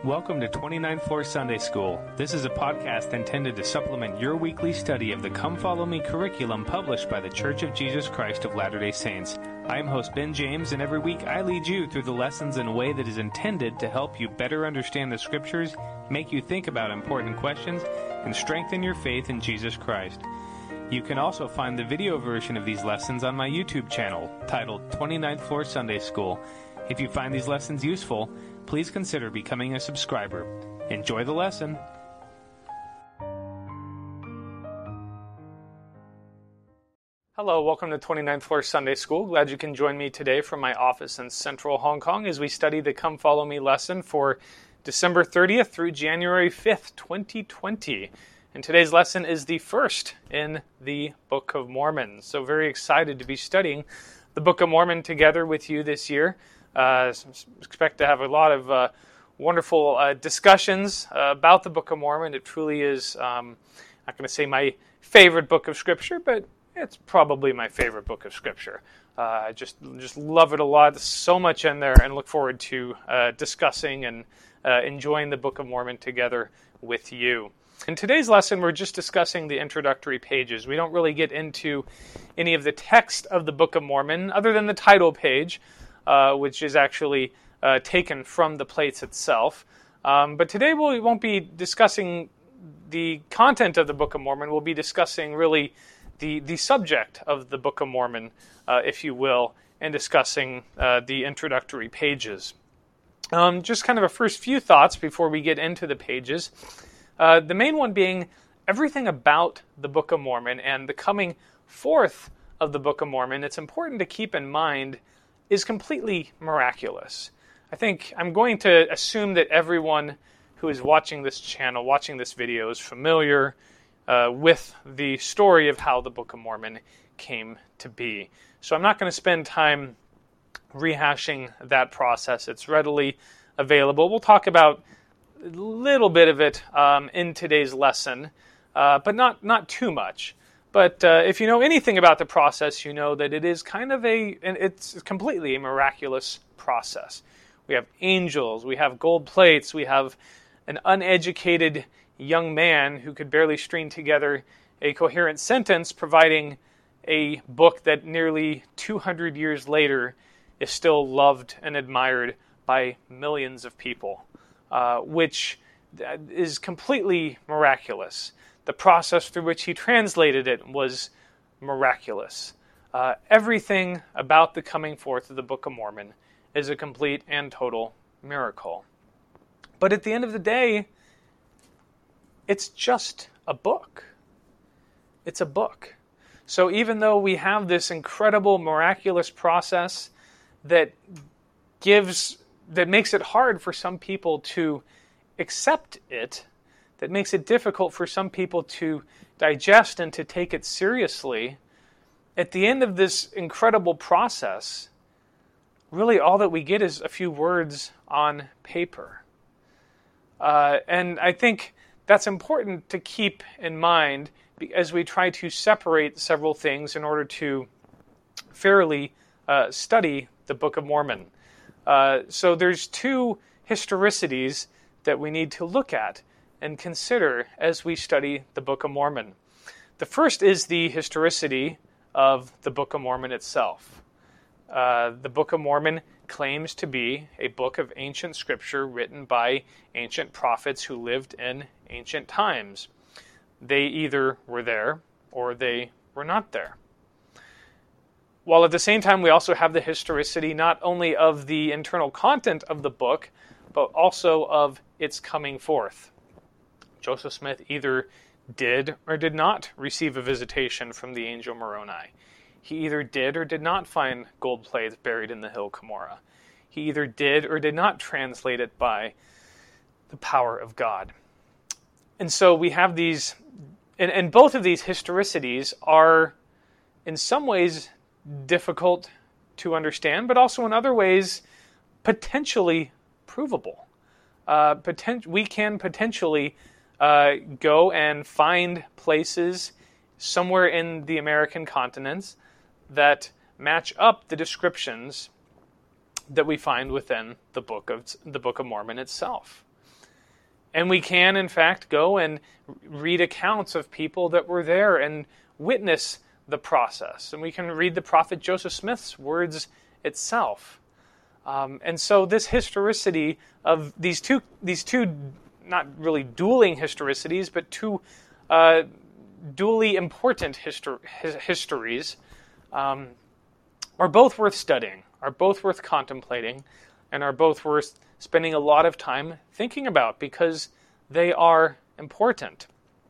Welcome to 29th Floor Sunday School. This is a podcast intended to supplement your weekly study of the Come Follow Me curriculum published by the Church of Jesus Christ of Latter-day Saints. I am host Ben James, and every week I lead you through the lessons in a way that is intended to help you better understand the Scriptures, make you think about important questions, and strengthen your faith in Jesus Christ. You can also find the video version of these lessons on my YouTube channel, titled 29th Floor Sunday School. If you find these lessons useful, please consider becoming a subscriber. Enjoy the lesson. Hello, welcome to 29th Floor Sunday School. Glad you can join me today from my office in Central Hong Kong as we study the Come Follow Me lesson for December 30th through January 5th, 2020. And today's lesson is the first in the Book of Mormon. So very excited to be studying the Book of Mormon together with you this year. Expect to have a lot of wonderful discussions about the Book of Mormon. It truly is, I'm not going to say my favorite book of Scripture, but it's probably my favorite book of Scripture. I just love it a lot. There's so much in there, and look forward to discussing and enjoying the Book of Mormon together with you. In today's lesson, we're just discussing the introductory pages. We don't really get into any of the text of the Book of Mormon, other than the title page, which is actually taken from the plates itself. But today we won't be discussing the content of the Book of Mormon. We'll be discussing really the subject of the Book of Mormon, if you will, and discussing the introductory pages. Just kind of a first few thoughts before we get into the pages. The main one being everything about the Book of Mormon and the coming forth of the Book of Mormon. It's important to keep in mind is completely miraculous. I think I'm going to assume that everyone who is watching this channel, watching this video, is familiar with the story of how the Book of Mormon came to be. So I'm not going to spend time rehashing that process. It's readily available. We'll talk about a little bit of it in today's lesson, but not too much. But if you know anything about the process, you know that it is it's completely a miraculous process. We have angels, we have gold plates, we have an uneducated young man who could barely string together a coherent sentence, providing a book that nearly 200 years later is still loved and admired by millions of people, which is completely miraculous. The process through which he translated it was miraculous. Everything about the coming forth of the Book of Mormon is a complete and total miracle. But at the end of the day, it's just a book. It's a book. So even though we have this incredible, miraculous process that makes it hard for some people to accept it, that makes it difficult for some people to digest and to take it seriously, at the end of this incredible process, really all that we get is a few words on paper. And I think that's important to keep in mind as we try to separate several things in order to fairly study the Book of Mormon. So there's two historicities that we need to look at and consider as we study the Book of Mormon. The first is the historicity of the Book of Mormon itself. The Book of Mormon claims to be a book of ancient scripture written by ancient prophets who lived in ancient times. They either were there or they were not there. While at the same time we also have the historicity not only of the internal content of the book, but also of its coming forth. Joseph Smith either did or did not receive a visitation from the angel Moroni. He either did or did not find gold plates buried in the hill Cumorah. He either did or did not translate it by the power of God. And so we have these, and both of these historicities are in some ways difficult to understand, but also in other ways potentially provable. We can potentially go and find places somewhere in the American continents that match up the descriptions that we find within the Book of Mormon itself. And we can, in fact, go and read accounts of people that were there and witness the process. And we can read the prophet Joseph Smith's words itself. And so this historicity of these two, not really dueling historicities, but two dually important histories, are both worth studying, are both worth contemplating, and are both worth spending a lot of time thinking about because they are important.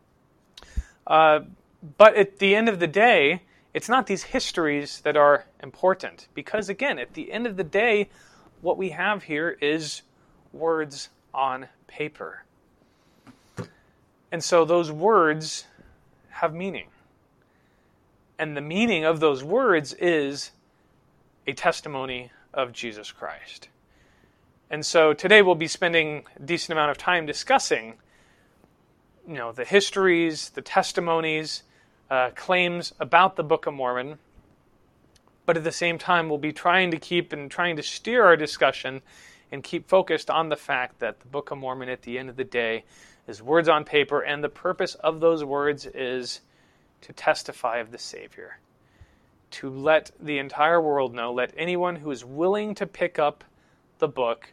But at the end of the day, it's not these histories that are important because, again, at the end of the day, what we have here is words on paper. And so those words have meaning. And the meaning of those words is a testimony of Jesus Christ. And so today we'll be spending a decent amount of time discussing, the histories, the testimonies, claims about the Book of Mormon. But at the same time, we'll be trying to steer our discussion and keep focused on the fact that the Book of Mormon at the end of the day is words on paper, and the purpose of those words is to testify of the Savior. To let the entire world know, let anyone who is willing to pick up the book,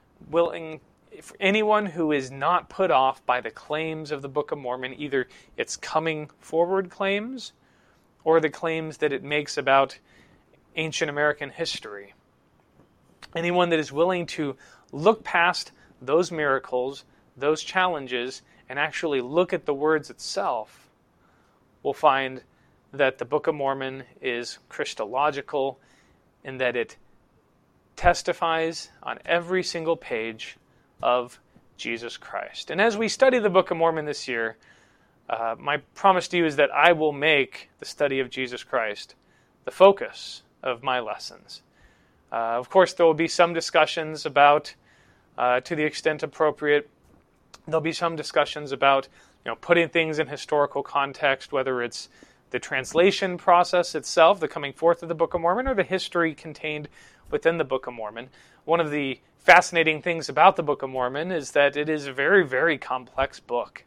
anyone who is not put off by the claims of the Book of Mormon, either its coming forward claims or the claims that it makes about ancient American history. Anyone that is willing to look past those miracles, those challenges, and actually look at the words itself, will find that the Book of Mormon is Christological in that it testifies on every single page of Jesus Christ. And as we study the Book of Mormon this year, my promise to you is that I will make the study of Jesus Christ the focus of my lessons. Of course, there will be some discussions about, to the extent appropriate, there'll be some discussions about putting things in historical context, whether it's the translation process itself, the coming forth of the Book of Mormon, or the history contained within the Book of Mormon. One of the fascinating things about the Book of Mormon is that it is a very, very complex book.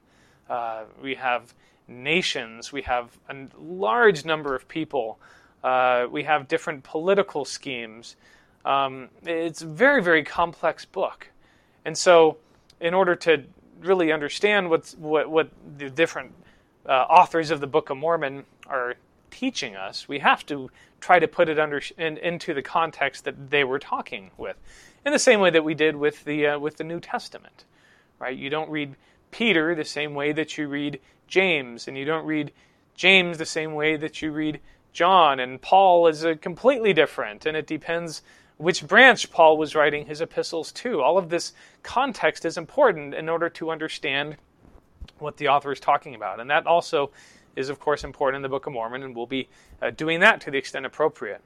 We have nations, we have a large number of people, we have different political schemes. It's a very, very complex book. And so in order to really understand what the different authors of the Book of Mormon are teaching us, we have to try to put it into the context that they were talking with, in the same way that we did with the New Testament, right? You don't read Peter the same way that you read James, and you don't read James the same way that you read John, and Paul is completely different, and it depends which branch Paul was writing his epistles to. All of this context is important in order to understand what the author is talking about. And that also is, of course, important in the Book of Mormon, and we'll be doing that to the extent appropriate.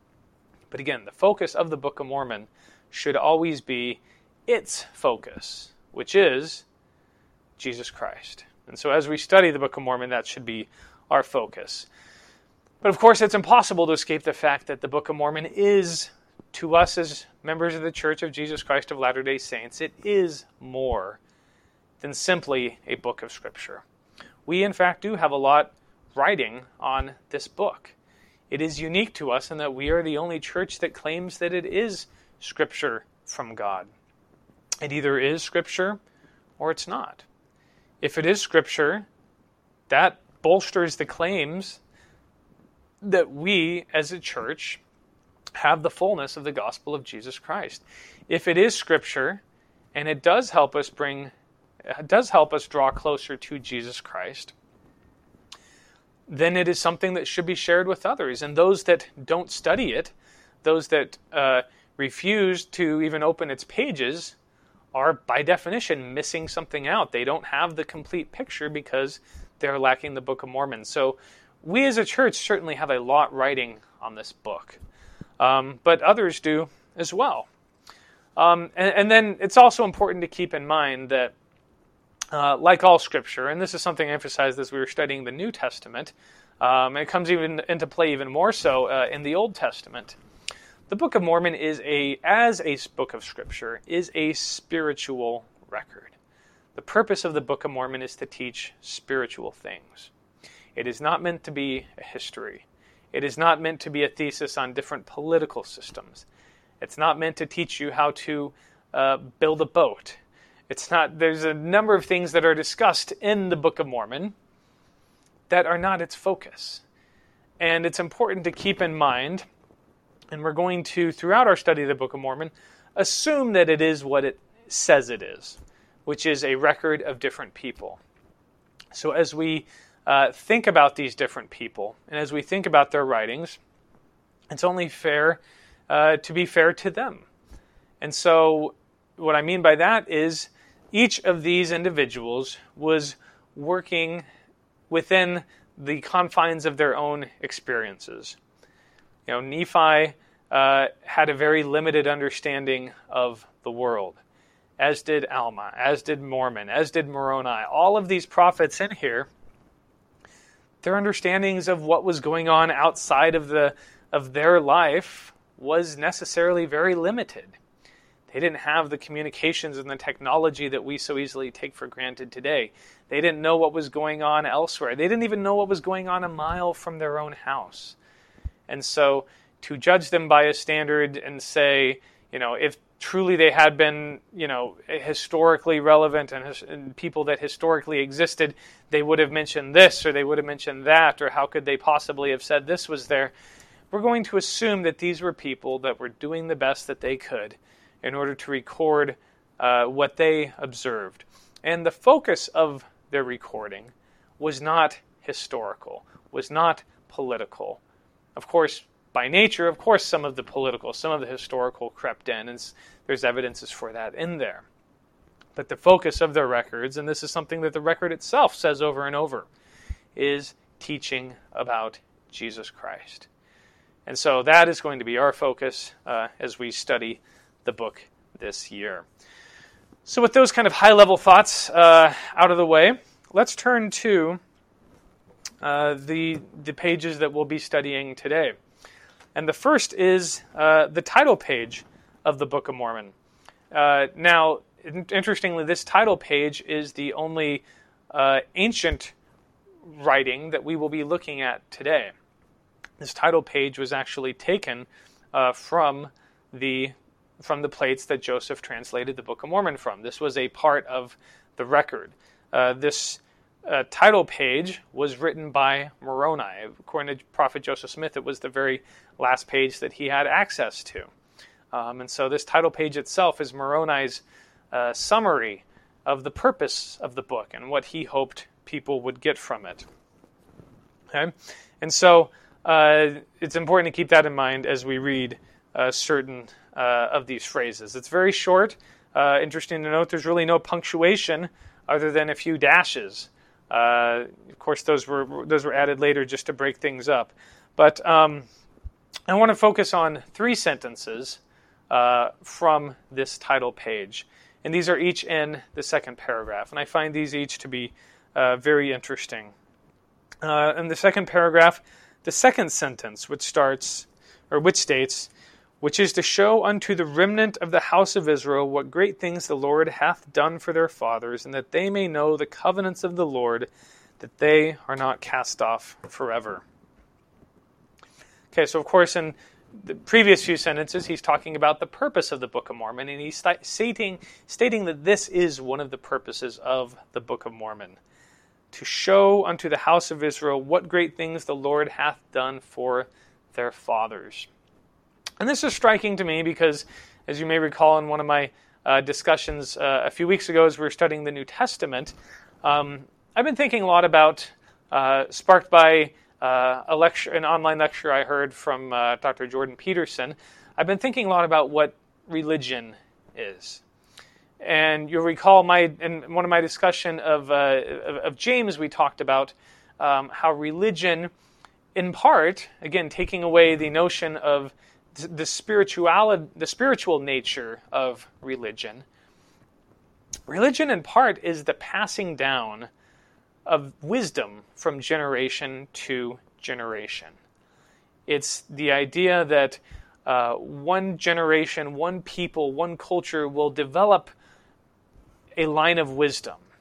But again, the focus of the Book of Mormon should always be its focus, which is Jesus Christ. And so as we study the Book of Mormon, that should be our focus. But of course, it's impossible to escape the fact that the Book of Mormon is, to us as members of the Church of Jesus Christ of Latter-day Saints, it is more than simply a book of Scripture. We, in fact, do have a lot writing on this book. It is unique to us in that we are the only church that claims that it is Scripture from God. It either is Scripture or it's not. If it is Scripture, that bolsters the claims that we, as a church, have the fullness of the gospel of Jesus Christ. If it is Scripture, and it does help us draw closer to Jesus Christ, then it is something that should be shared with others. And those that don't study it, those that refuse to even open its pages, are by definition missing something out. They don't have the complete picture because they're lacking the Book of Mormon. So we as a church certainly have a lot writing on this book. But others do as well. And then it's also important to keep in mind that like all Scripture, and this is something I emphasized as we were studying the New Testament, and it comes even into play even more so in the Old Testament. The Book of Mormon as a book of Scripture, is a spiritual record. The purpose of the Book of Mormon is to teach spiritual things. It is not meant to be a history. It is not meant to be a thesis on different political systems. It's not meant to teach you how to build a boat. There's a number of things that are discussed in the Book of Mormon that are not its focus. And it's important to keep in mind, and we're going to, throughout our study of the Book of Mormon, assume that it is what it says it is, which is a record of different people. So as we think about these different people, and as we think about their writings, it's only fair to be fair to them. And so what I mean by that is each of these individuals was working within the confines of their own experiences. Nephi had a very limited understanding of the world, as did Alma, as did Mormon, as did Moroni. All of these prophets in here, their understandings of what was going on outside of their life was necessarily very limited. They didn't have the communications and the technology that we so easily take for granted today. They didn't know what was going on elsewhere. They didn't even know what was going on a mile from their own house. And so to judge them by a standard and say, if truly they had been, historically relevant and people that historically existed, they would have mentioned this or they would have mentioned that, or how could they possibly have said this was there? We're going to assume that these were people that were doing the best that they could in order to record what they observed. And the focus of their recording was not historical, was not political. Of course, by nature, some of the political, some of the historical crept in, and there's evidences for that in there. But the focus of their records, and this is something that the record itself says over and over, is teaching about Jesus Christ. And so that is going to be our focus as we study the book this year. So with those kind of high-level thoughts out of the way, let's turn to the pages that we'll be studying today. And the first is the title page of the Book of Mormon. Now, interestingly, this title page is the only ancient writing that we will be looking at today. This title page was actually taken from the plates that Joseph translated the Book of Mormon from. This was a part of the record. This title page was written by Moroni. According to Prophet Joseph Smith, it was the very last page that he had access to. And so this title page itself is Moroni's summary of the purpose of the book and what he hoped people would get from it. Okay? And so it's important to keep that in mind as we read certain of these phrases. It's very short. Interesting to note, there's really no punctuation other than a few dashes. Of course, those were added later just to break things up. But I want to focus on 3 sentences from this title page. And these are each in the second paragraph. And I find these each to be very interesting. In the second paragraph, the second sentence, which states, which is to show unto the remnant of the house of Israel what great things the Lord hath done for their fathers, and that they may know the covenants of the Lord, that they are not cast off forever. Okay, so of course in the previous few sentences he's talking about the purpose of the Book of Mormon, and he's stating that this is one of the purposes of the Book of Mormon. To show unto the house of Israel what great things the Lord hath done for their fathers. And this is striking to me because, as you may recall in one of my discussions a few weeks ago as we were studying the New Testament, I've been thinking a lot about, sparked by an online lecture I heard from Dr. Jordan Peterson, I've been thinking a lot about what religion is. And you'll recall in one of my discussion of James, we talked about how religion, in part, again, taking away the notion of the spiritual nature of religion. Religion, in part, is the passing down of wisdom from generation to generation. It's the idea that one generation, one people, one culture will develop a line of wisdom.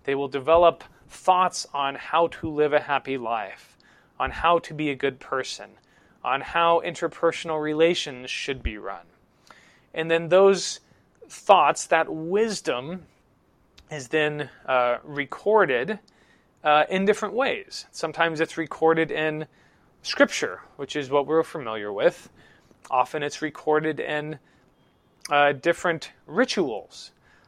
They will develop thoughts on how to live a happy life, on how to be a good person, on how interpersonal relations should be run. And then those thoughts, that wisdom, is then recorded in different ways. Sometimes it's recorded in Scripture, which is what we're familiar with. Often it's recorded in different rituals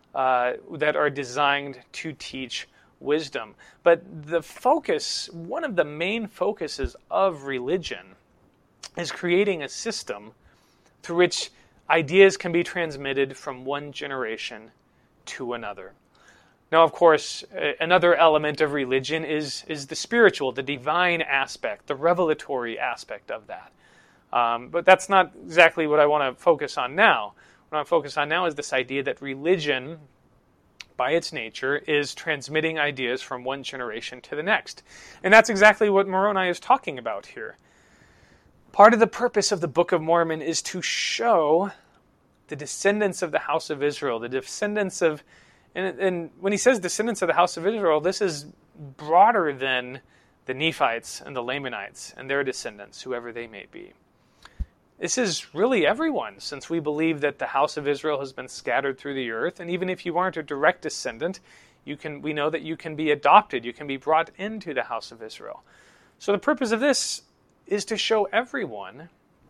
that are designed to teach wisdom. But the focus, one of the main focuses of religion, is creating a system through which ideas can be transmitted from one generation to another. Now, of course, another element of religion is the spiritual, the divine aspect, the revelatory aspect of that. But that's not exactly what I want to focus on now. What I want to focus on now is this idea that religion, by its nature, is transmitting ideas from one generation to the next. And that's exactly what Moroni is talking about here. Part of the purpose of the Book of Mormon is to show the descendants of the house of Israel, the descendants of, and when he says descendants of the house of Israel, this is broader than the Nephites and the Lamanites and their descendants, whoever they may be. This is really everyone, since we believe that the house of Israel has been scattered through the earth, and even if you aren't a direct descendant, we know that you can be adopted, you can be brought into the house of Israel. So the purpose of this is to show everyone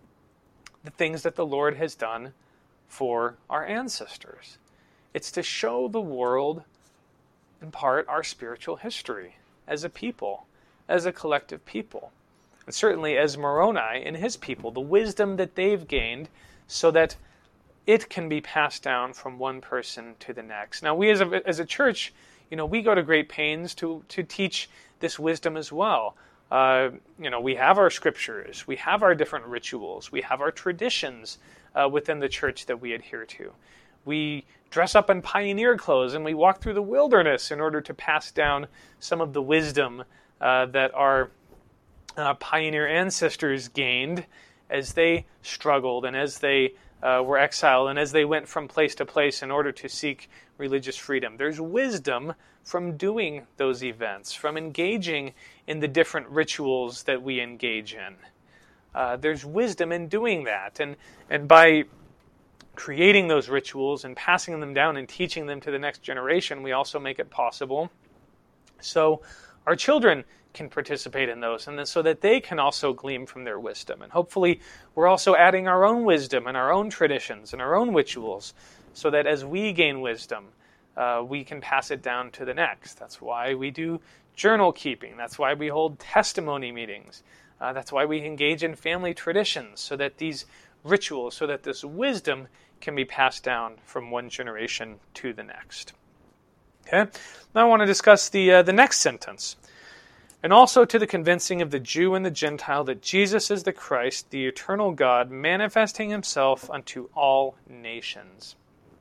the things that the Lord has done for our ancestors. It's to show the world, in part, our spiritual history as a people, as a collective people. And certainly as Moroni and his people, the wisdom that they've gained so that it can be passed down from one person to the next. Now, we as a church, we go to great pains to teach this wisdom as well. We have our scriptures, we have our different rituals, we have our traditions within the church that we adhere to. We dress up in pioneer clothes and we walk through the wilderness in order to pass down some of the wisdom that our pioneer ancestors gained as they struggled and as they were exiled and as they went from place to place in order to seek religious freedom. There's wisdom from doing those events, from engaging in the different rituals that we engage in. There's wisdom in doing that. And by creating those rituals and passing them down and teaching them to the next generation, we also make it possible so our children can participate in those, and then so that they can also glean from their wisdom. And hopefully we're also adding our own wisdom and our own traditions and our own rituals, so that as we gain wisdom, we can pass it down to the next. That's why we do journal keeping. That's why we hold testimony meetings. That's why we engage in family traditions, so that these rituals, so that this wisdom can be passed down from one generation to the next. Okay? Now I want to discuss the next sentence. And also to the convincing of the Jew and the Gentile that Jesus is the Christ, the eternal God, manifesting himself unto all nations.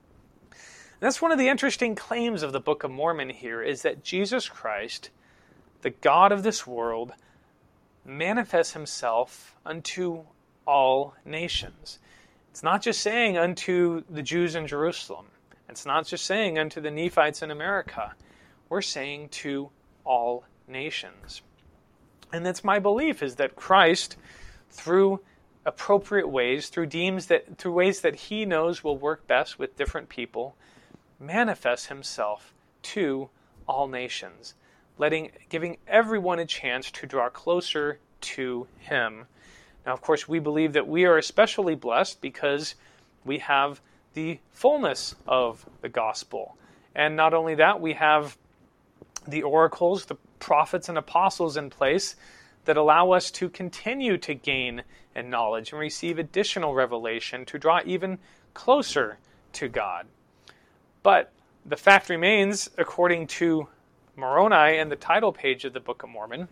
And that's one of the interesting claims of the Book of Mormon here, is that Jesus Christ, the God of this world, manifests himself unto all nations. It's not just saying unto the Jews in Jerusalem. It's not just saying unto the Nephites in America. We're saying to all nations. And that's my belief, is that Christ, through appropriate ways, through ways that he knows will work best with different people, manifests himself to all nations, giving everyone a chance to draw closer to him. Now, of course, we believe that we are especially blessed because we have the fullness of the gospel. And not only that, we have the oracles, the prophets and apostles in place that allow us to continue to gain in knowledge and receive additional revelation to draw even closer to God. But the fact remains, according to Moroni and the title page of the Book of Mormon,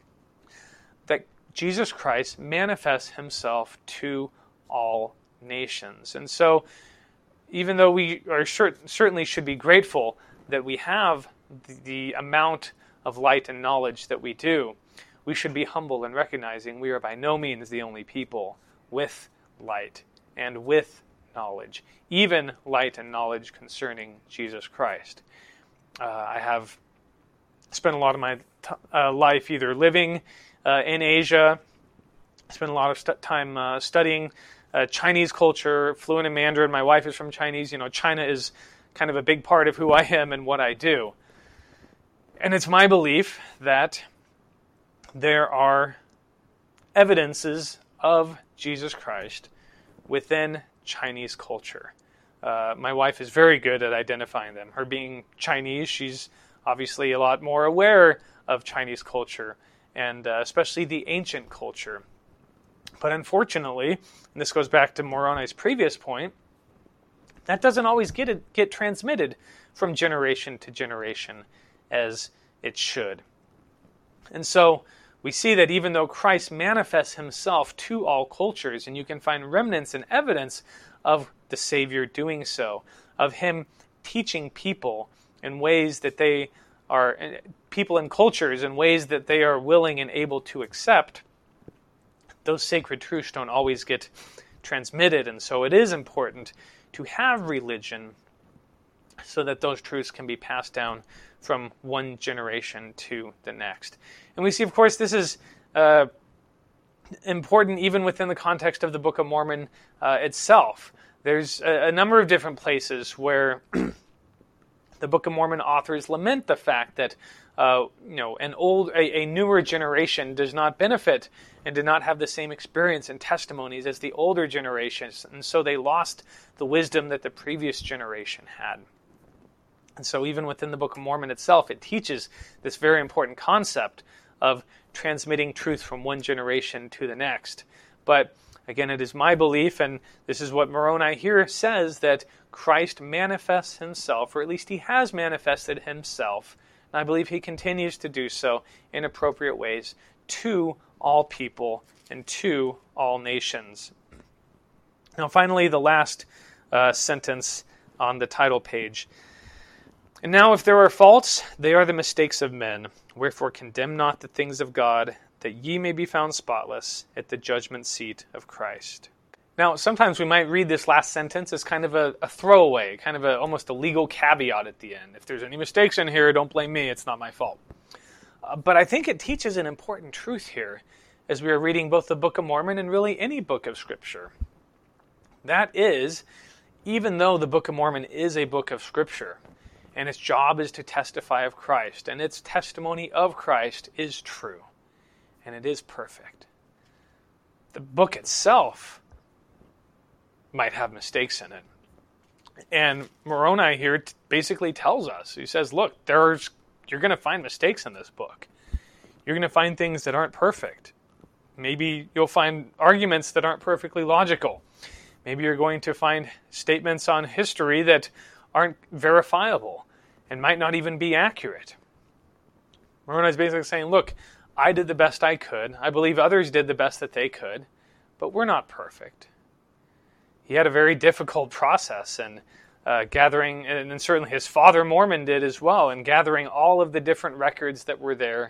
that Jesus Christ manifests himself to all nations. And so, even though we are certainly should be grateful that we have the amount of light and knowledge that we do, we should be humble in recognizing we are by no means the only people with light and with knowledge, even light and knowledge concerning Jesus Christ. I have spent a lot of my life either living in Asia. I spent a lot of time studying Chinese culture, fluent in Mandarin. My wife is from Chinese. China is kind of a big part of who I am and what I do. And it's my belief that there are evidences of Jesus Christ within Chinese culture. My wife is very good at identifying them. Her being Chinese, she's obviously a lot more aware of Chinese culture, and especially the ancient culture. But unfortunately, and this goes back to Moroni's previous point, that doesn't always get transmitted from generation to generation as it should. And so we see that even though Christ manifests himself to all cultures, and you can find remnants and evidence of the Savior doing so, of him teaching people in ways that they are, people and cultures in ways that they are willing and able to accept, those sacred truths don't always get transmitted. And so it is important to have religion so that those truths can be passed down from one generation to the next. And we see, of course, this is important even within the context of the Book of Mormon itself. There's a number of different places where the Book of Mormon authors lament the fact that a newer generation does not benefit and did not have the same experience and testimonies as the older generations, and so they lost the wisdom that the previous generation had. And so even within the Book of Mormon itself, it teaches this very important concept of transmitting truth from one generation to the next. But again, it is my belief, and this is what Moroni here says, that Christ manifests himself, or at least he has manifested himself, and I believe he continues to do so in appropriate ways to all people and to all nations. Now finally, the last sentence on the title page. And now if there are faults, they are the mistakes of men. Wherefore condemn not the things of God, that ye may be found spotless at the judgment seat of Christ. Now, sometimes we might read this last sentence as kind of a throwaway, kind of almost a legal caveat at the end. If there's any mistakes in here, don't blame me, it's not my fault. But I think it teaches an important truth here as we are reading both the Book of Mormon and really any book of Scripture. That is, even though the Book of Mormon is a book of Scripture, and its job is to testify of Christ, and its testimony of Christ is true, and it is perfect, the book itself might have mistakes in it. And Moroni here basically tells us, he says, look, you're going to find mistakes in this book. You're going to find things that aren't perfect. Maybe you'll find arguments that aren't perfectly logical. Maybe you're going to find statements on history that aren't verifiable and might not even be accurate. Moroni is basically saying, look, I did the best I could. I believe others did the best that they could, but we're not perfect. He had a very difficult process in gathering, and certainly his father Mormon did as well, in gathering all of the different records that were there,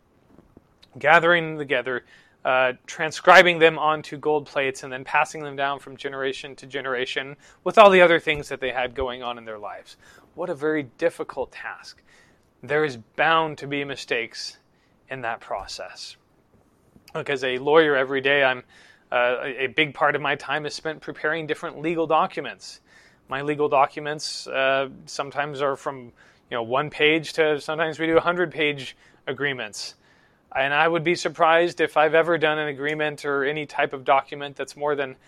gathering them together, transcribing them onto gold plates, and then passing them down from generation to generation with all the other things that they had going on in their lives. What a very difficult task. There is bound to be mistakes in that process. Look, as a lawyer every day, a big part of my time is spent preparing different legal documents. My legal documents sometimes are from one page to sometimes we do 100-page agreements. And I would be surprised if I've ever done an agreement or any type of document that's more than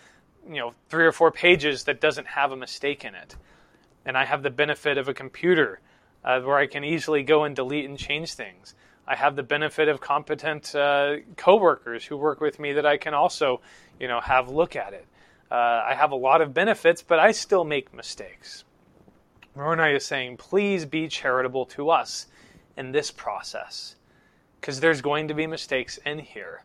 3 or 4 pages that doesn't have a mistake in it. And I have the benefit of a computer where I can easily go and delete and change things. I have the benefit of competent coworkers who work with me that I can also, have look at it. I have a lot of benefits, but I still make mistakes. Moroni is saying, please be charitable to us in this process, because there's going to be mistakes in here.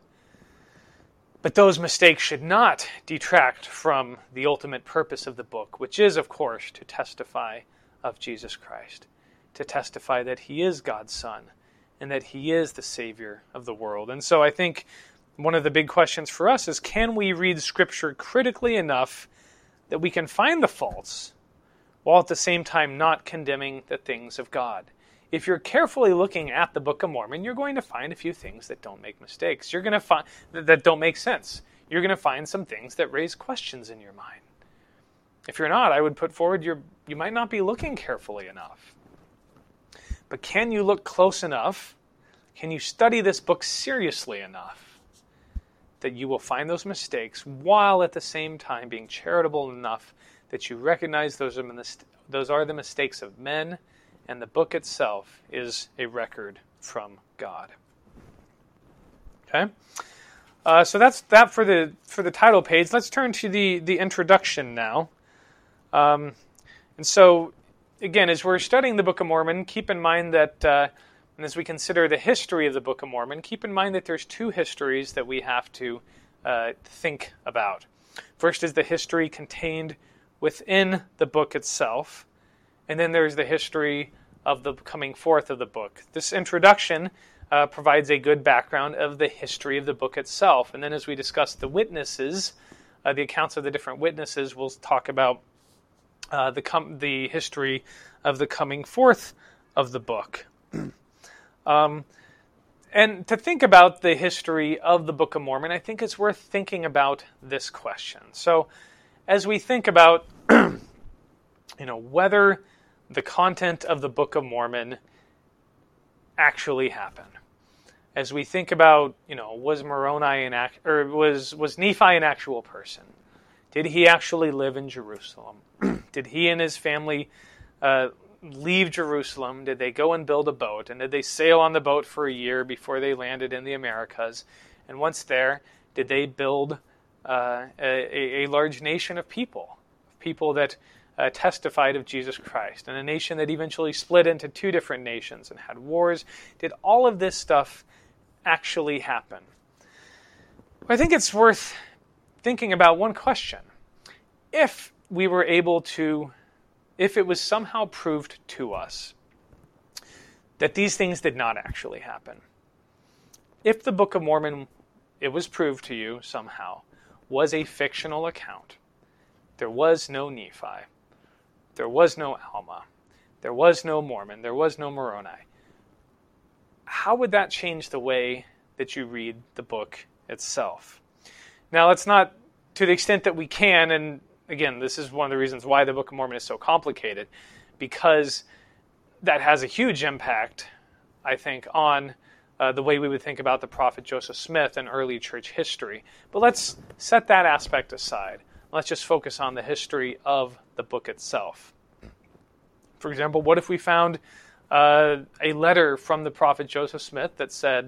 But those mistakes should not detract from the ultimate purpose of the book, which is, of course, to testify of Jesus Christ, to testify that he is God's Son, and that he is the Savior of the world. And so I think one of the big questions for us is, can we read Scripture critically enough that we can find the faults, while at the same time not condemning the things of God? if you're carefully looking at the Book of Mormon, you're going to find a few things that don't make mistakes. You're going to find that don't make sense. You're going to find some things that raise questions in your mind. If you're not, I would put forward you might not be looking carefully enough. But can you look close enough? Can you study this book seriously enough that you will find those mistakes while at the same time being charitable enough that you recognize those are the mistakes of men, and the book itself is a record from God. Okay? So that's that for the title page. Let's turn to the introduction now. And so, again, as we're studying the Book of Mormon, keep in mind that, and as we consider the history of the Book of Mormon, keep in mind that there's two histories that we have to think about. First is the history contained within the book itself, and then there's the history of the coming forth of the book. This introduction provides a good background of the history of the book itself, and then as we discuss the witnesses, the accounts of the different witnesses, we'll talk about the history of the coming forth of the book. And to think about the history of the Book of Mormon, I think it's worth thinking about this question. So as we think about whether the content of the Book of Mormon actually happened, as we think about, was Moroni was Nephi an actual person? Did he actually live in Jerusalem? Did he and his family leave Jerusalem? Did they go and build a boat? And did they sail on the boat for a year before they landed in the Americas? And once there, did they build a large nation of people that testified of Jesus Christ, and a nation that eventually split into two different nations and had wars? Did all of this stuff actually happen? I think it's worth thinking about one question. If it was somehow proved to us that these things did not actually happen, if the Book of Mormon, it was proved to you somehow, was a fictional account, there was no Nephi, there was no Alma, there was no Mormon, there was no Moroni, how would that change the way that you read the book itself? Now, let's not, to the extent that we can, and again, this is one of the reasons why the Book of Mormon is so complicated, because that has a huge impact, I think, on the way we would think about the prophet Joseph Smith and early church history. But let's set that aspect aside. Let's just focus on the history of the book itself. For example, what if we found a letter from the prophet Joseph Smith that said,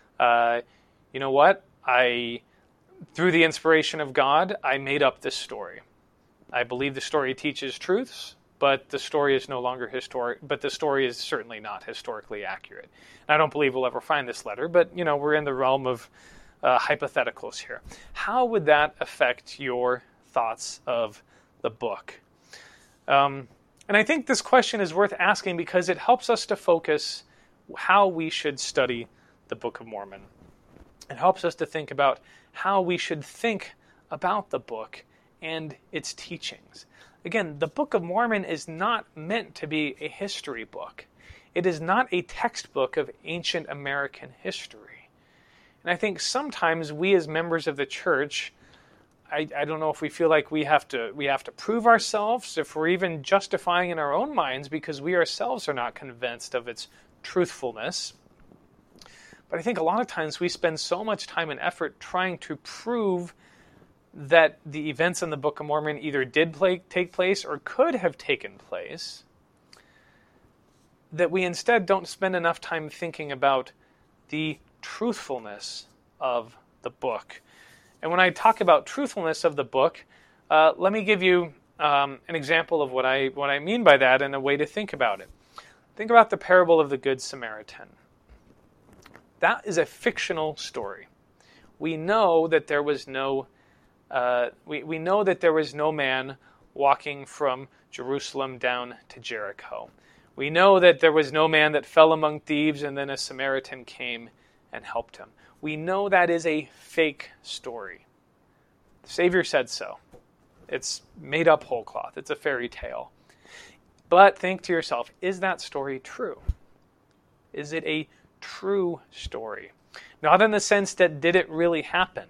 you know what, through the inspiration of God, I made up this story. I believe the story teaches truths, but the story is no longer historic. But the story is certainly not historically accurate. And I don't believe we'll ever find this letter, but we're in the realm of hypotheticals here. How would that affect your thoughts of the book? And I think this question is worth asking because it helps us to focus how we should study the Book of Mormon. It helps us to think about how we should think about the book and its teachings. Again, the Book of Mormon is not meant to be a history book. It is not a textbook of ancient American history. And I think sometimes we as members of the church, I don't know if we feel like we have to prove ourselves, if we're even justifying in our own minds because we ourselves are not convinced of its truthfulness. But I think a lot of times we spend so much time and effort trying to prove that the events in the Book of Mormon either did take place or could have taken place, that we instead don't spend enough time thinking about the truthfulness of the book. And when I talk about truthfulness of the book, let me give you an example of what I mean by that and a way to think about it. Think about the parable of the Good Samaritan. That is a fictional story. We know that there was no we know that there was no man walking from Jerusalem down to Jericho. We know that there was no man that fell among thieves and then a Samaritan came and helped him. We know that is a fake story. The Savior said so. It's made up whole cloth. It's a fairy tale. But think to yourself, is that story true? Is it a true story? Not in the sense that did it really happen,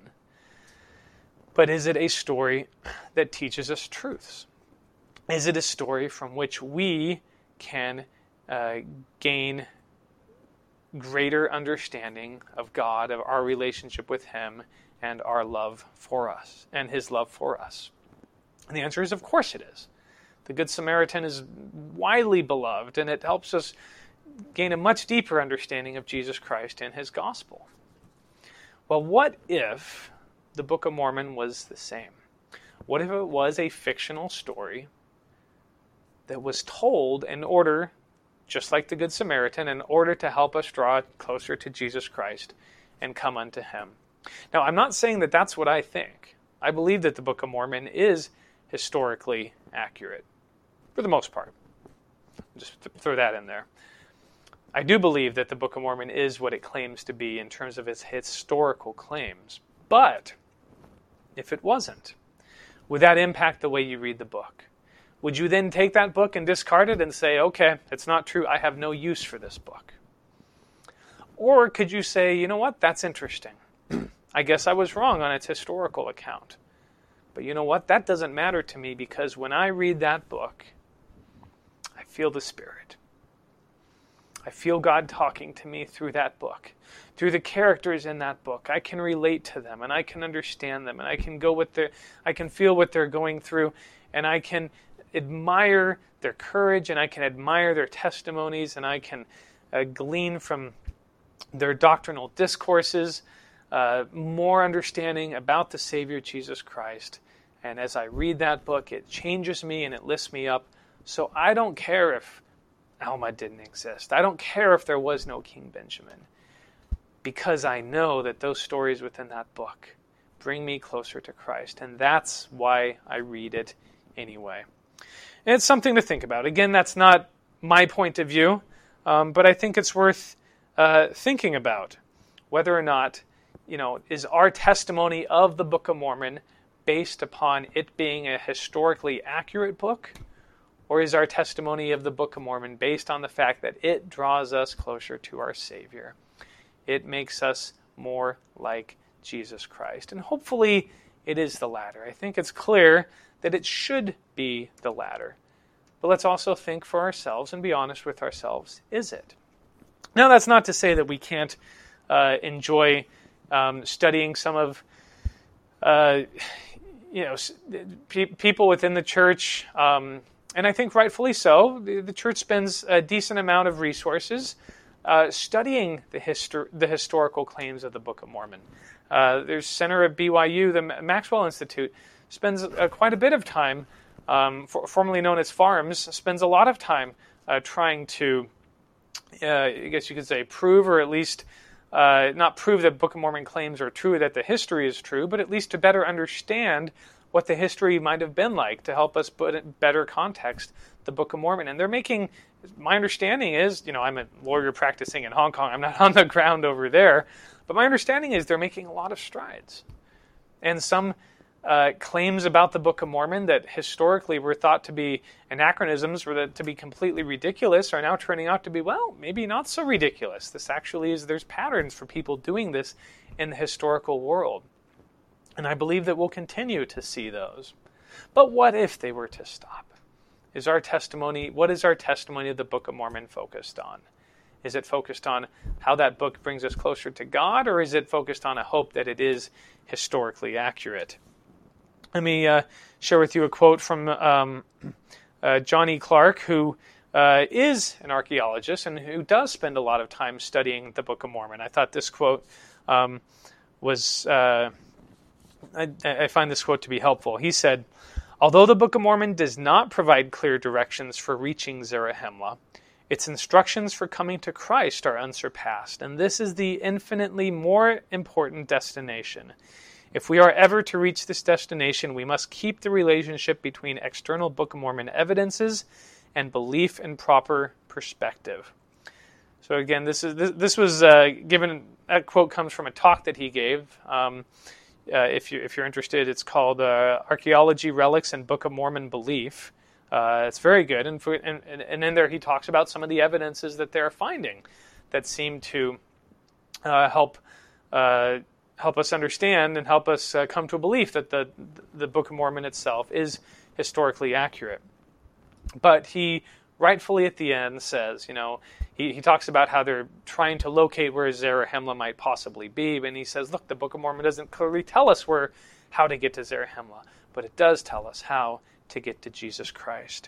but is it a story that teaches us truths? Is it a story from which we can gain greater understanding of God, of our relationship with Him, and our love for us, and His love for us? And the answer is, of course it is. The Good Samaritan is widely beloved, and it helps us gain a much deeper understanding of Jesus Christ and His gospel. Well, what if the Book of Mormon was the same? What if it was a fictional story that was told in order, just like the Good Samaritan, in order to help us draw closer to Jesus Christ and come unto Him? Now, I'm not saying that that's what I think. I believe that the Book of Mormon is historically accurate, for the most part. Just throw that in there. I do believe that the Book of Mormon is what it claims to be in terms of its historical claims. But if it wasn't, would that impact the way you read the book? Would you then take that book and discard it and say, okay, it's not true, I have no use for this book? Or could you say, you know what, that's interesting. I guess I was wrong on its historical account. But you know what, that doesn't matter to me, because when I read that book, I feel the Spirit. I feel God talking to me through that book. Through the characters in that book, I can relate to them, and I can understand them, and I can I can feel what they're going through, and I can admire their courage, and I can admire their testimonies, and I can glean from their doctrinal discourses more understanding about the Savior Jesus Christ. And as I read that book, it changes me and it lifts me up. So I don't care if Alma didn't exist. I don't care if there was no King Benjamin, because I know that those stories within that book bring me closer to Christ, and that's why I read it anyway. And it's something to think about. Again, that's not my point of view, but I think it's worth thinking about whether or not, is our testimony of the Book of Mormon based upon it being a historically accurate book? Or is our testimony of the Book of Mormon based on the fact that it draws us closer to our Savior? It makes us more like Jesus Christ. And hopefully it is the latter. I think it's clear that it should be the latter. But let's also think for ourselves and be honest with ourselves. Is it? Now, that's not to say that we can't enjoy studying some of people within the church, and I think rightfully so. The church spends a decent amount of resources studying the historical claims of the Book of Mormon. There's Center at BYU, the Maxwell Institute, spends quite a bit of time, formerly known as FARMS, spends a lot of time trying to, I guess you could say, prove, or at least not prove that Book of Mormon claims are true, that the history is true, but at least to better understand what the history might have been like, to help us put in better context the Book of Mormon. And they're making, my understanding is, I'm a lawyer practicing in Hong Kong, I'm not on the ground over there, but my understanding is they're making a lot of strides. And some claims about the Book of Mormon that historically were thought to be anachronisms, or to be completely ridiculous, are now turning out to be, well, maybe not so ridiculous. This actually is, there's patterns for people doing this in the historical world. And I believe that we'll continue to see those. But what if they were to stop? What is our testimony of the Book of Mormon focused on? Is it focused on how that book brings us closer to God, or is it focused on a hope that it is historically accurate? Let me share with you a quote from John E. Clark, who is an archaeologist and who does spend a lot of time studying the Book of Mormon. I thought this quote was... I find this quote to be helpful. He said, "Although the Book of Mormon does not provide clear directions for reaching Zarahemla, its instructions for coming to Christ are unsurpassed, and this is the infinitely more important destination. If we are ever to reach this destination, we must keep the relationship between external Book of Mormon evidences and belief in proper perspective." So again, this was given. That quote comes from a talk that he gave. If you're interested, it's called Archaeology, Relics, and Book of Mormon Belief. It's very good, and in there he talks about some of the evidences that they're finding that seem to help us understand and help us come to a belief that the Book of Mormon itself is historically accurate. But he rightfully at the end says, he talks about how they're trying to locate where Zarahemla might possibly be, and he says, look, the Book of Mormon doesn't clearly tell us how to get to Zarahemla, but it does tell us how to get to Jesus Christ.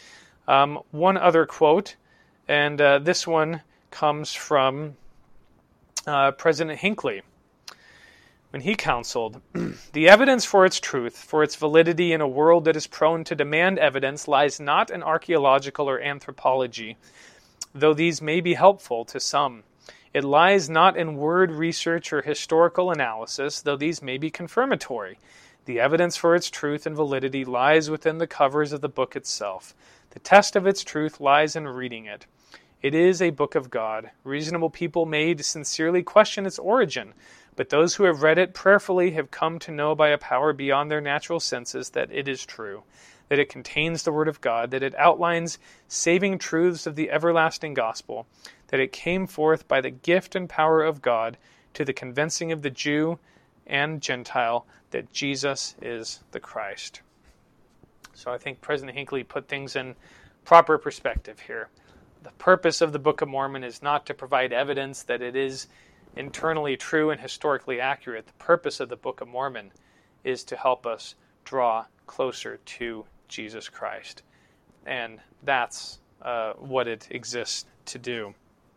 One other quote, and this one comes from President Hinckley, when he counseled, "The evidence for its truth, for its validity in a world that is prone to demand evidence, lies not in archaeological or anthropology, though these may be helpful to some. It lies not in word research or historical analysis, though these may be confirmatory. The evidence for its truth and validity lies within the covers of the book itself. The test of its truth lies in reading it. It is a book of God. Reasonable people may sincerely question its origin, but those who have read it prayerfully have come to know by a power beyond their natural senses that it is true, that it contains the Word of God, that it outlines saving truths of the everlasting gospel, that it came forth by the gift and power of God to the convincing of the Jew and Gentile that Jesus is the Christ." So I think President Hinckley put things in proper perspective here. The purpose of the Book of Mormon is not to provide evidence that it is internally true and historically accurate. The purpose of the Book of Mormon is to help us draw closer to Jesus Christ. And that's what it exists to do.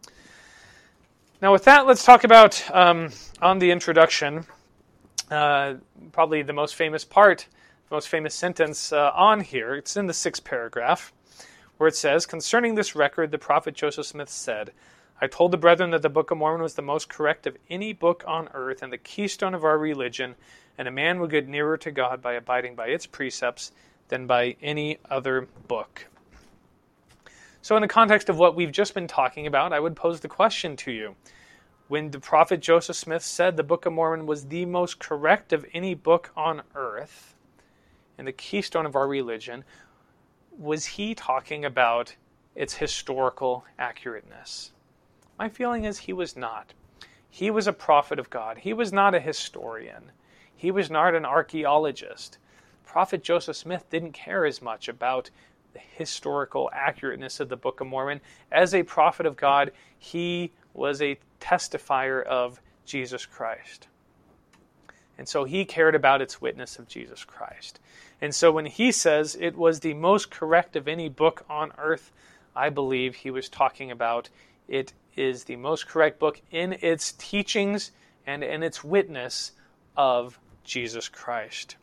Now with that, let's talk about, on the introduction, probably the most famous part, the most famous sentence on here. It's in the 6th paragraph, where it says, "Concerning this record, the prophet Joseph Smith said, I told the brethren that the Book of Mormon was the most correct of any book on earth and the keystone of our religion, and a man would get nearer to God by abiding by its precepts than by any other book." So in the context of what we've just been talking about, I would pose the question to you. When the prophet Joseph Smith said the Book of Mormon was the most correct of any book on earth and the keystone of our religion, was he talking about its historical accurateness? My feeling is he was not. He was a prophet of God. He was not a historian. He was not an archaeologist. Prophet Joseph Smith didn't care as much about the historical accurateness of the Book of Mormon. As a prophet of God, he was a testifier of Jesus Christ. And so he cared about its witness of Jesus Christ. And so when he says it was the most correct of any book on earth, I believe he was talking about it is the most correct book in its teachings and in its witness of Jesus Christ.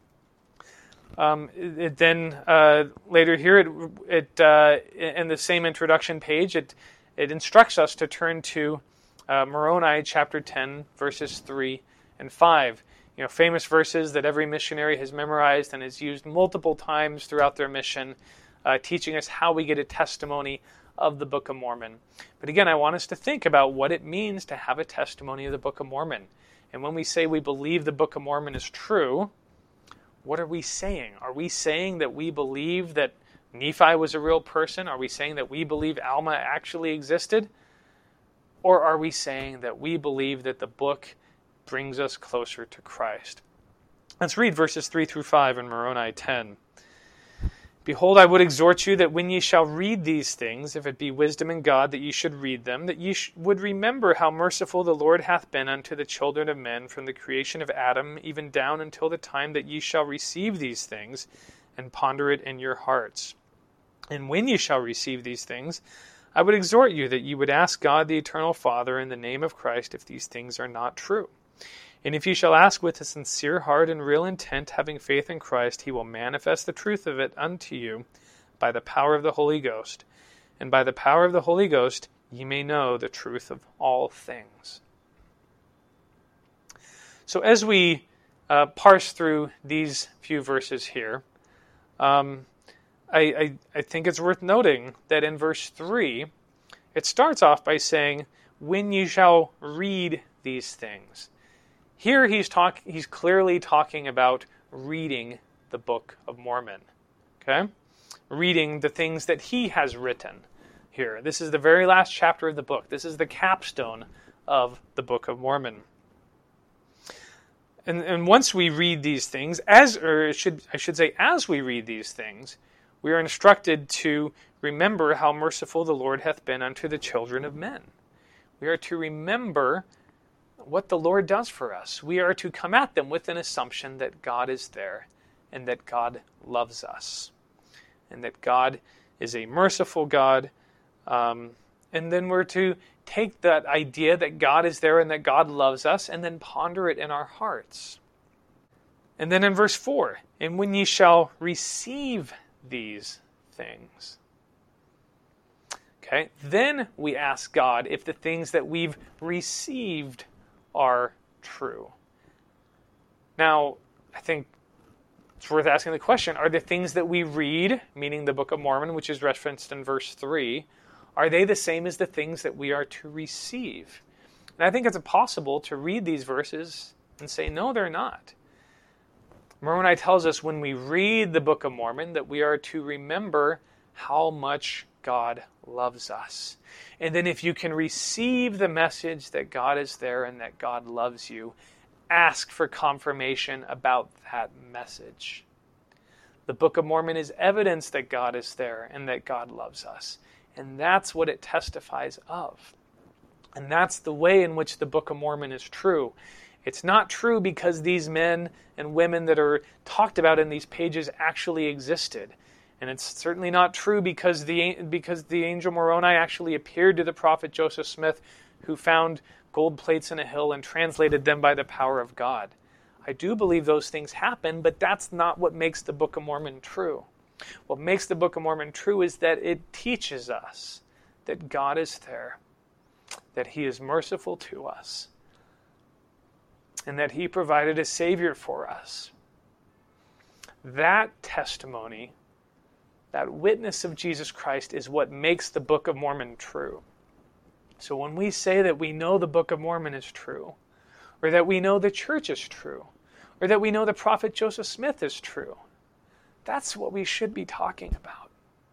Later here, in the same introduction page, it instructs us to turn to Moroni chapter 10, verses 3 and 5. Famous verses that every missionary has memorized and has used multiple times throughout their mission, teaching us how we get a testimony of the Book of Mormon. But again, I want us to think about what it means to have a testimony of the Book of Mormon. And when we say we believe the Book of Mormon is true, what are we saying? Are we saying that we believe that Nephi was a real person? Are we saying that we believe Alma actually existed? Or are we saying that we believe that the book brings us closer to Christ? Let's read verses 3 through 5 in Moroni 10. "Behold, I would exhort you that when ye shall read these things, if it be wisdom in God that ye should read them, that ye would remember how merciful the Lord hath been unto the children of men from the creation of Adam, even down until the time that ye shall receive these things, and ponder it in your hearts. And when ye shall receive these things, I would exhort you that ye would ask God the eternal Father in the name of Christ if these things are not true. And if you shall ask with a sincere heart and real intent, having faith in Christ, he will manifest the truth of it unto you by the power of the Holy Ghost. And by the power of the Holy Ghost ye may know the truth of all things." So as we parse through these few verses here, I think it's worth noting that in verse 3, it starts off by saying, "When you shall read these things." Here he's clearly talking about reading the Book of Mormon. Okay? Reading the things that he has written. here. This is the very last chapter of the book. This is the capstone of the Book of Mormon. And once we read these things, as we read these things, we are instructed to remember how merciful the Lord hath been unto the children of men. We are to remember what the Lord does for us. We are to come at them with an assumption that God is there and that God loves us and that God is a merciful God. And then we're to take that idea that God is there and that God loves us and then ponder it in our hearts. And then in verse 4, and when ye shall receive these things. Okay, then we ask God if the things that we've received are true. Now, I think it's worth asking the question, are the things that we read, meaning the Book of Mormon, which is referenced in verse 3, are they the same as the things that we are to receive? And I think it's possible to read these verses and say, no, they're not. Moroni tells us when we read the Book of Mormon that we are to remember how much God loves us. And then if you can receive the message that God is there and that God loves you, ask for confirmation about that message. The Book of Mormon is evidence that God is there and that God loves us. And that's what it testifies of. And that's the way in which the Book of Mormon is true. It's not true because these men and women that are talked about in these pages actually existed. And it's certainly not true because the angel Moroni actually appeared to the prophet Joseph Smith, who found gold plates in a hill and translated them by the power of God. I do believe those things happen, but that's not what makes the Book of Mormon true. What makes the Book of Mormon true is that it teaches us that God is there, that He is merciful to us, and that He provided a Savior for us. That testimony, that witness of Jesus Christ, is what makes the Book of Mormon true. So when we say that we know the Book of Mormon is true, or that we know the church is true, or that we know the prophet Joseph Smith is true, that's what we should be talking about.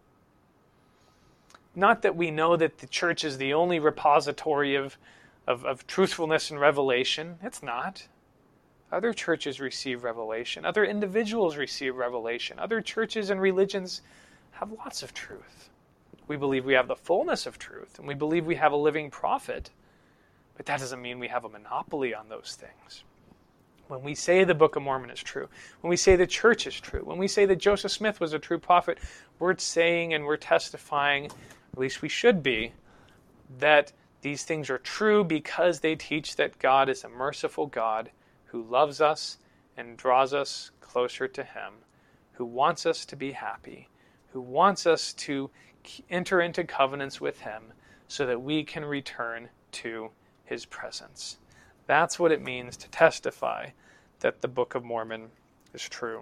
Not that we know that the church is the only repository of truthfulness and revelation. It's not. Other churches receive revelation. Other individuals receive revelation. Other churches and religions have lots of truth. We believe we have the fullness of truth, and we believe we have a living prophet, but that doesn't mean we have a monopoly on those things. When we say the Book of Mormon is true, when we say the church is true, when we say that Joseph Smith was a true prophet, we're saying and we're testifying, at least we should be, that these things are true because they teach that God is a merciful God who loves us and draws us closer to Him, who wants us to be happy, who wants us to enter into covenants with Him so that we can return to His presence. That's what it means to testify that the Book of Mormon is true.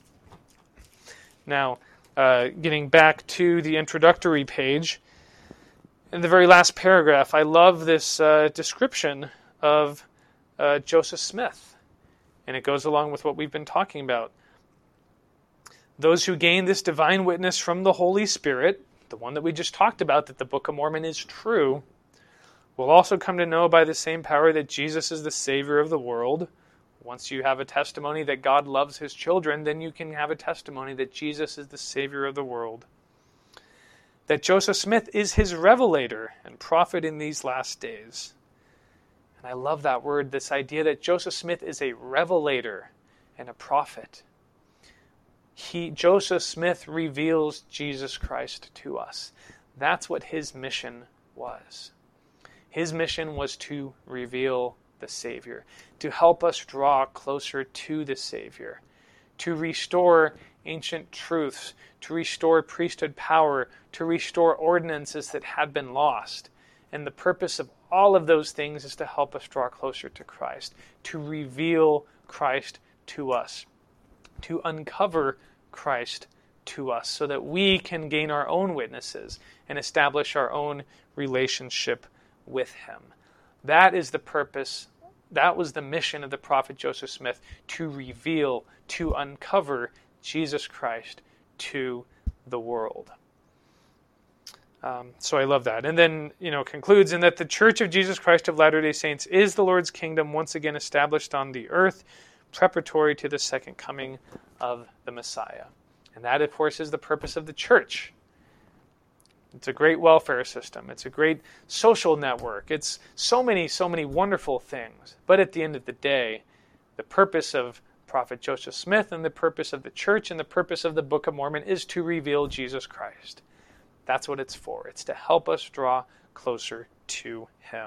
Now, getting back to the introductory page, in the very last paragraph, I love this description of Joseph Smith, and it goes along with what we've been talking about. Those who gain this divine witness from the Holy Spirit, the one that we just talked about, that the Book of Mormon is true, will also come to know by the same power that Jesus is the Savior of the world. Once you have a testimony that God loves His children, then you can have a testimony that Jesus is the Savior of the world. That Joseph Smith is His revelator and prophet in these last days. And I love that word, this idea that Joseph Smith is a revelator and a prophet. Joseph Smith reveals Jesus Christ to us. That's what his mission was. His mission was to reveal the Savior, to help us draw closer to the Savior, to restore ancient truths, to restore priesthood power, to restore ordinances that had been lost. And the purpose of all of those things is to help us draw closer to Christ, to reveal Christ to us, to uncover Christ to us so that we can gain our own witnesses and establish our own relationship with Him. That is the purpose, that was the mission of the prophet Joseph Smith, to reveal, to uncover Jesus Christ to the world. So I love that. And then, concludes, in that the Church of Jesus Christ of Latter-day Saints is the Lord's kingdom once again established on the earth, preparatory to the second coming of the Messiah. And that, of course, is the purpose of the church. It's a great welfare system. It's a great social network. It's so many wonderful things. But at the end of the day, the purpose of Prophet Joseph Smith and the purpose of the church and the purpose of the Book of Mormon is to reveal Jesus Christ. That's what it's for. It's to help us draw closer to Him.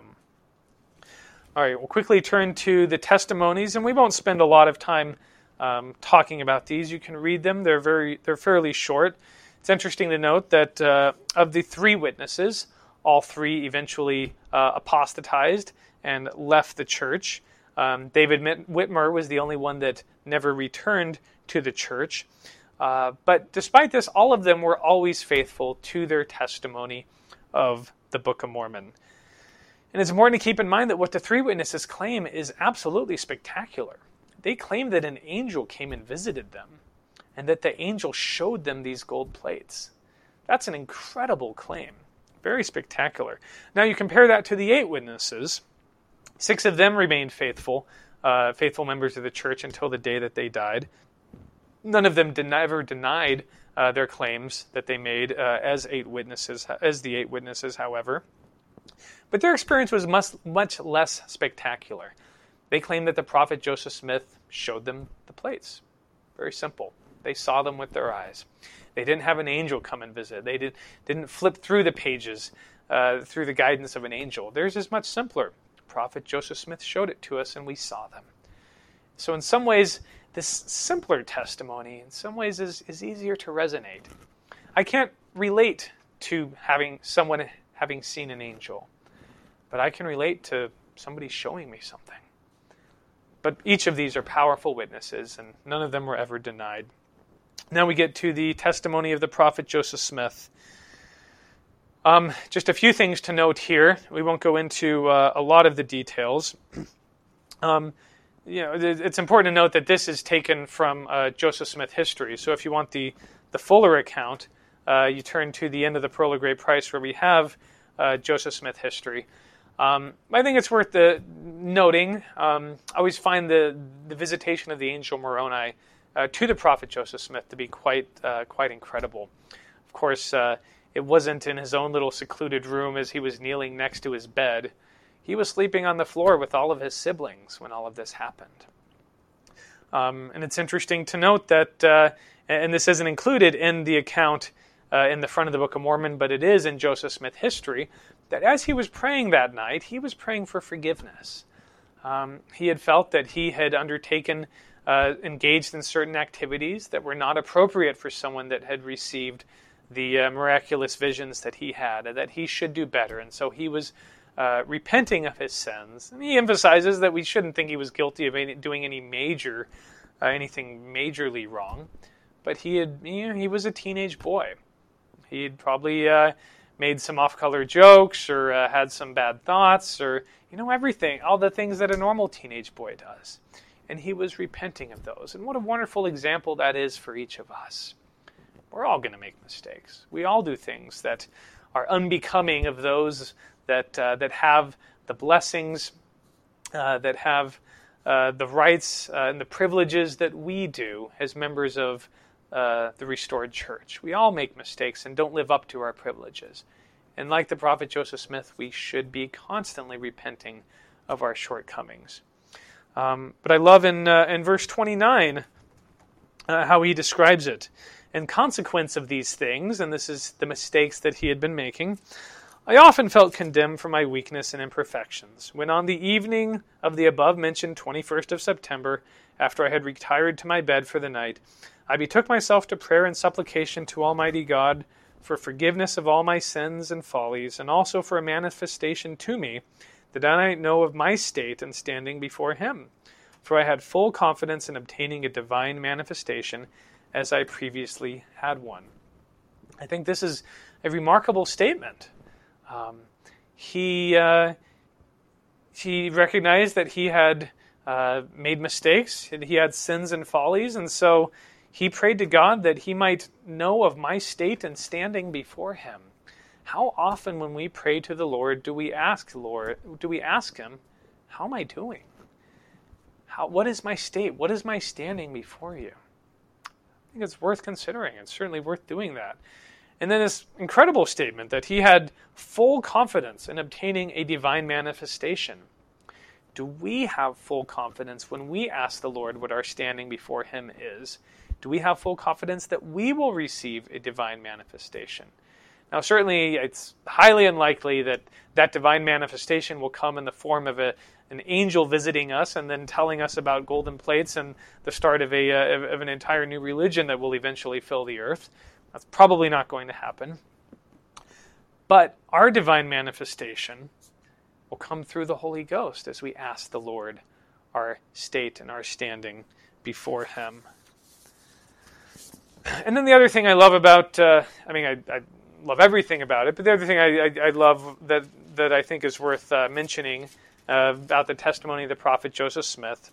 All right, we'll quickly turn to the testimonies, and we won't spend a lot of time talking about these. You can read them. They're fairly short. It's interesting to note that of the three witnesses, all three eventually apostatized and left the church. David Whitmer was the only one that never returned to the church. But despite this, all of them were always faithful to their testimony of the Book of Mormon. And it's important to keep in mind that what the three witnesses claim is absolutely spectacular. They claim that an angel came and visited them, and that the angel showed them these gold plates. That's an incredible claim. Very spectacular. Now you compare that to the 8 witnesses. 6 of them remained faithful members of the church until the day that they died. None of them ever denied their claims that they made as the 8 witnesses, however. But their experience was much less spectacular. They claimed that the prophet Joseph Smith showed them the plates. Very simple. They saw them with their eyes. They didn't have an angel come and visit. They didn't flip through the pages through the guidance of an angel. Theirs is much simpler. Prophet Joseph Smith showed it to us and we saw them. So in some ways, this simpler testimony, in some ways, is easier to resonate. I can't relate to someone having seen an angel, but I can relate to somebody showing me something. But each of these are powerful witnesses, and none of them were ever denied. Now we get to the testimony of the prophet Joseph Smith. Just a few things to note here. We won't go into a lot of the details. It's important to note that this is taken from Joseph Smith history. So if you want the fuller account, you turn to the end of the Pearl of Great Price where we have Joseph Smith history. I think it's worth noting. I always find the visitation of the angel Moroni to the prophet Joseph Smith to be quite incredible. Of course, it wasn't in his own little secluded room as he was kneeling next to his bed. He was sleeping on the floor with all of his siblings when all of this happened. And it's interesting to note that, and this isn't included in the account in the front of the Book of Mormon, but it is in Joseph Smith history, that as he was praying that night, he was praying for forgiveness. He had felt that he had engaged in certain activities that were not appropriate for someone that had received the miraculous visions that he had, that he should do better. And so he was repenting of his sins. And he emphasizes that we shouldn't think he was guilty of doing anything majorly wrong. But he was a teenage boy. He had probably made some off-color jokes or had some bad thoughts or, everything, all the things that a normal teenage boy does. And he was repenting of those. And what a wonderful example that is for each of us. We're all going to make mistakes. We all do things that are unbecoming of those that have the blessings, that have the rights and the privileges that we do as members of the restored church. We all make mistakes and don't live up to our privileges. And like the prophet Joseph Smith, we should be constantly repenting of our shortcomings. But I love in verse 29 how he describes it. In consequence of these things, and this is the mistakes that he had been making, I often felt condemned for my weakness and imperfections, when on the evening of the above-mentioned 21st of September, after I had retired to my bed for the night, I betook myself to prayer and supplication to Almighty God for forgiveness of all my sins and follies, and also for a manifestation to me, that I might know of my state and standing before Him. For I had full confidence in obtaining a divine manifestation, as I previously had one. I think this is a remarkable statement. He recognized that he had made mistakes, he had sins and follies, and so he prayed to God that he might know of my state and standing before Him. How often when we pray to the Lord do we ask him, how am I doing? What is my state? What is my standing before you? I think it's worth considering. It's certainly worth doing that. And then this incredible statement that he had full confidence in obtaining a divine manifestation. Do we have full confidence when we ask the Lord what our standing before him is? Do we have full confidence that we will receive a divine manifestation? Now, certainly, it's highly unlikely that that divine manifestation will come in the form of an angel visiting us and then telling us about golden plates and the start of an entire new religion that will eventually fill the earth. That's probably not going to happen. But our divine manifestation will come through the Holy Ghost as we ask the Lord our state and our standing before him. And then the other thing I love about, I love everything about it, but the other thing I love that I think is worth mentioning about the testimony of the prophet Joseph Smith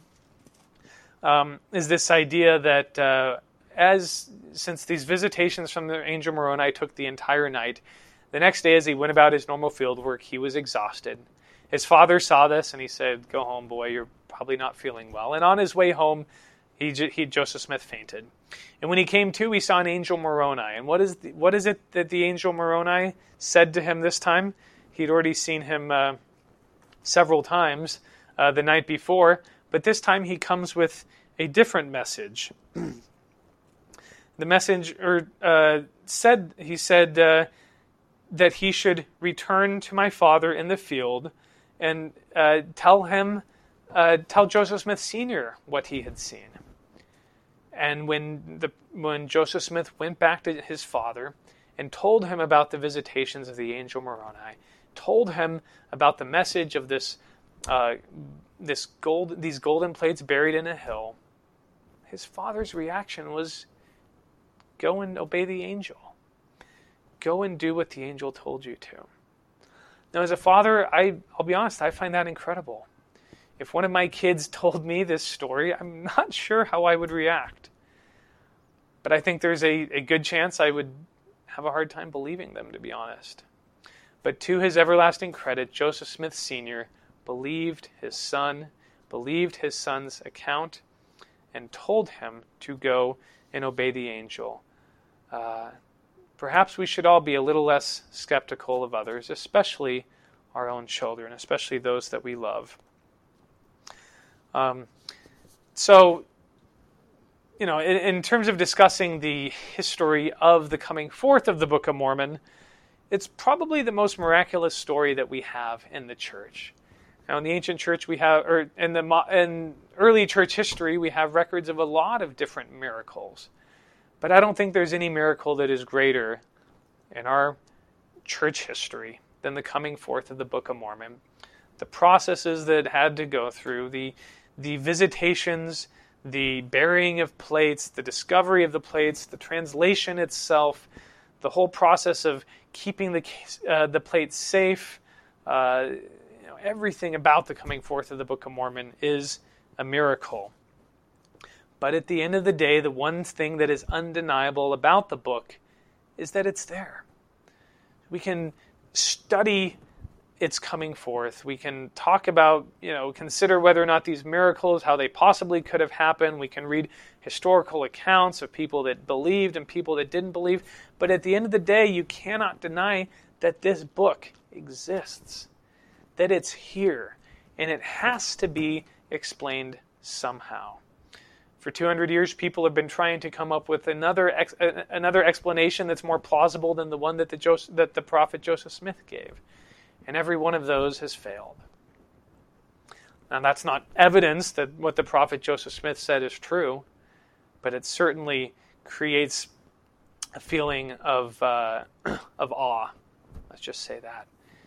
is this idea that since these visitations from the angel Moroni took the entire night, the next day as he went about his normal field work, he was exhausted. His father saw this and he said, "Go home, boy, you're probably not feeling well." And on his way home, Joseph Smith fainted. And when he came to, he saw an angel Moroni. And what is it that the angel Moroni said to him this time? He'd already seen him several times the night before, but this time he comes with a different message. The messenger said that he should return to my father in the field and tell Joseph Smith Sr. what he had seen. And when Joseph Smith went back to his father and told him about the visitations of the angel Moroni, told him about the message of these golden plates buried in a hill, his father's reaction was, "Go and obey the angel. Go and do what the angel told you to." Now, as a father, I'll be honest, I find that incredible. If one of my kids told me this story, I'm not sure how I would react. But I think there's a good chance I would have a hard time believing them, to be honest. But to his everlasting credit, Joseph Smith Sr. believed his son's account and told him to go and obey the angel. Perhaps we should all be a little less skeptical of others, especially our own children, especially those that we love. In terms of discussing the history of the coming forth of the Book of Mormon, it's probably the most miraculous story that we have in the church. Now, in the ancient church, in early church history, we have records of a lot of different miracles. But I don't think there's any miracle that is greater in our church history than the coming forth of the Book of Mormon. The processes that it had to go through, the visitations, the burying of plates, the discovery of the plates, the translation itself, the whole process of keeping the plates safe, everything about the coming forth of the Book of Mormon is a miracle. But at the end of the day, the one thing that is undeniable about the book is that it's there. We can study its coming forth. We can talk about, consider whether or not these miracles, how they possibly could have happened. We can read historical accounts of people that believed and people that didn't believe. But at the end of the day, you cannot deny that this book exists, that it's here, and it has to be explained somehow. For 200 years, people have been trying to come up with another explanation that's more plausible than the one that the prophet Joseph Smith gave. And every one of those has failed. Now, that's not evidence that what the prophet Joseph Smith said is true, but it certainly creates a feeling of awe. Let's just say that.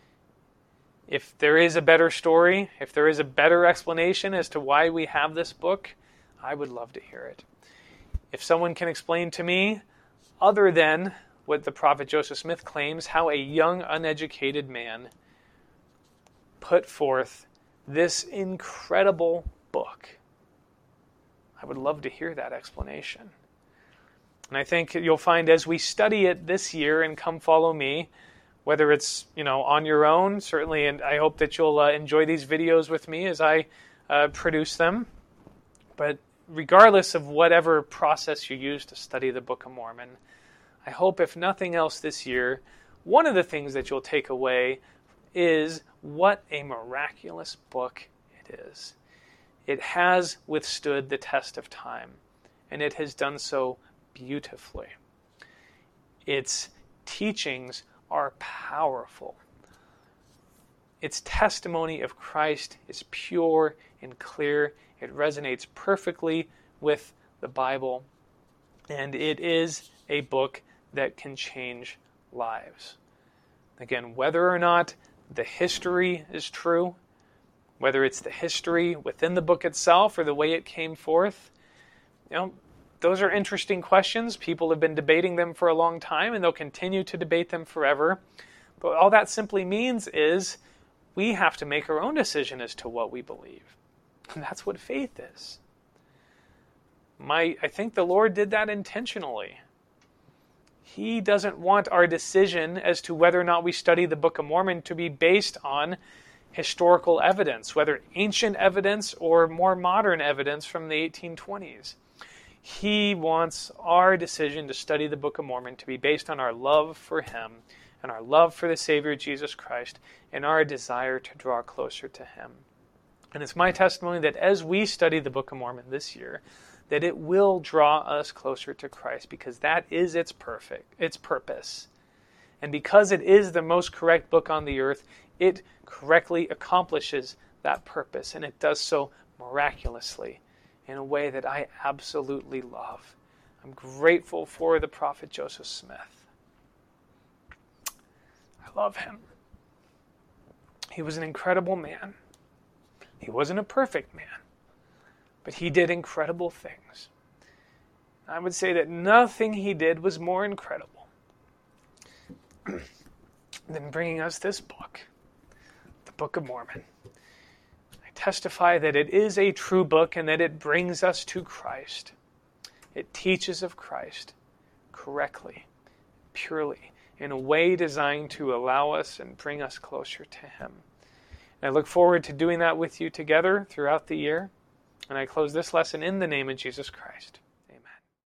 If there is a better story, if there is a better explanation as to why we have this book, I would love to hear it. If someone can explain to me, other than what the prophet Joseph Smith claims, how a young, uneducated man put forth this incredible book, I would love to hear that explanation. And I think you'll find as we study it this year in Come Follow Me, whether it's, on your own, certainly, and I hope that you'll enjoy these videos with me as I produce them. But regardless of whatever process you use to study the Book of Mormon, I hope, if nothing else this year, one of the things that you'll take away is what a miraculous book it is. It has withstood the test of time, and it has done so beautifully. Its teachings are powerful. Its testimony of Christ is pure and clear. It resonates perfectly with the Bible, and it is a book that can change lives. Again, whether or not the history is true, whether it's the history within the book itself or the way it came forth, those are interesting questions. People have been debating them for a long time, and they'll continue to debate them forever. But all that simply means is we have to make our own decision as to what we believe. And that's what faith is. I think the Lord did that intentionally. He doesn't want our decision as to whether or not we study the Book of Mormon to be based on historical evidence, whether ancient evidence or more modern evidence from the 1820s. He wants our decision to study the Book of Mormon to be based on our love for Him and our love for the Savior Jesus Christ and our desire to draw closer to Him. And it's my testimony that as we study the Book of Mormon this year, that it will draw us closer to Christ, because that is its purpose. And because it is the most correct book on the earth, it correctly accomplishes that purpose, and it does so miraculously in a way that I absolutely love. I'm grateful for the prophet Joseph Smith. I love him. He was an incredible man. He wasn't a perfect man, but he did incredible things. I would say that nothing he did was more incredible than bringing us this book, the Book of Mormon. I testify that it is a true book and that it brings us to Christ. It teaches of Christ correctly, purely, in a way designed to allow us and bring us closer to Him. And I look forward to doing that with you together throughout the year. And I close this lesson in the name of Jesus Christ.